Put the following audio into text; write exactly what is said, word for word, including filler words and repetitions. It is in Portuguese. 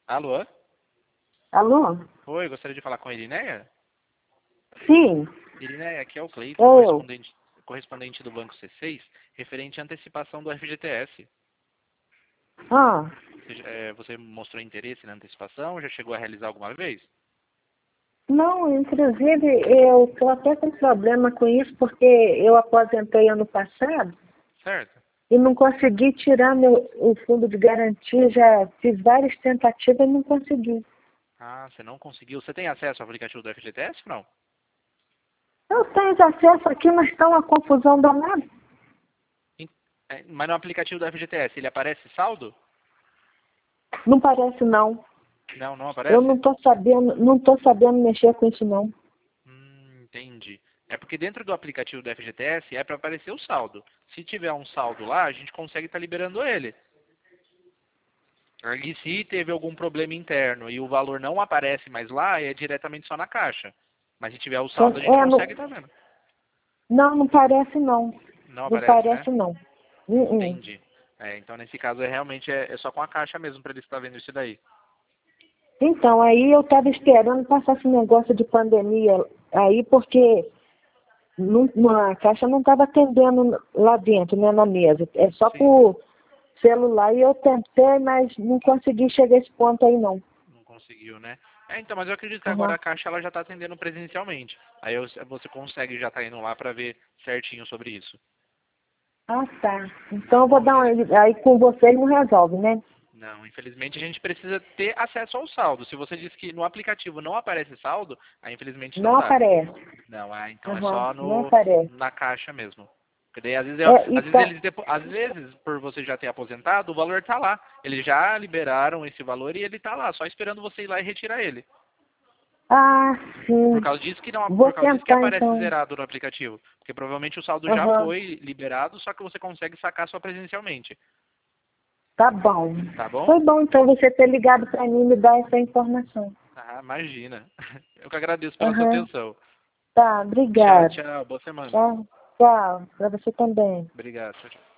Alô? Alô? Oi, gostaria de falar com a Irineia? Sim, Irineia, aqui é o Cleiton, sou eu. correspondente, correspondente do Banco C seis, referente à antecipação do F G T S. Ah, Você, já- é, você mostrou interesse na antecipação? Já chegou a realizar alguma vez? não, inclusive eu estou até com problema com isso porque eu aposentei ano passado Certo. e não consegui tirar meu, o fundo de garantia, já fiz várias tentativas e não consegui. Ah, você não conseguiu. Você tem acesso ao aplicativo do F G T S ou não? Eu tenho acesso aqui, mas está uma confusão danada. Em- é, Mas no aplicativo do F G T S, ele aparece saldo? Não parece não. Não, não Eu não aparece? estou sabendo, não estou sabendo mexer com isso não. Hum, entendi. É porque dentro do aplicativo do F G T S é para aparecer o saldo. Se tiver um saldo lá, a gente consegue estar liberando ele. E se teve algum problema interno e o valor não aparece mais lá, é diretamente só na caixa. Mas se tiver o Só- saldo, a gente É, não, consegue estar vendo. não, não parece não. Não Não aparece, né? parece não. Uh -uh. Entendi. É, então, nesse caso, é realmente é, é só com a caixa mesmo para ele estar vendo isso daí. Então, aí eu estava esperando passar esse negócio de pandemia aí, porque não, a caixa não estava atendendo lá dentro, né, na mesa. É só Sim, por celular e eu tentei, mas não consegui chegar a esse ponto aí não. não conseguiu, né? É, então, mas eu acredito que agora Uhum. a caixa ela já está atendendo presencialmente. Aí eu- você consegue já estar indo lá para ver certinho sobre isso. Ah, tá. Tá Então eu vou bom, dar Irene? uma... Aí com você não resolve, né? Não, infelizmente a gente precisa ter acesso ao saldo. Se você diz que no aplicativo não aparece saldo, aí infelizmente não Não dá. aparece. Não, ah, então é Uhum. só Não no, aparece. na caixa mesmo. Porque daí, às vezes, eu- É, e às vezes tá... eles depo- às vezes, por você já ter aposentado, o valor tá lá. Eles já liberaram esse valor e ele tá lá, só esperando você ir lá e retirar ele. Ah, Por sim. causa disso que não, Vou por causa disso que tentar aparece então. zerado no aplicativo. Porque provavelmente o saldo já Uhum. foi liberado, só que você consegue sacar só presencialmente. Tá bom. Tá bom? Foi bom então você ter ligado para mim e me dar essa informação. Ah, imagina. Eu que agradeço pela sua Aham. atenção. Tá, Tchau, obrigado. tchau. Boa semana. Tchau, tchau. Para você também. Obrigado. Tchau, tchau.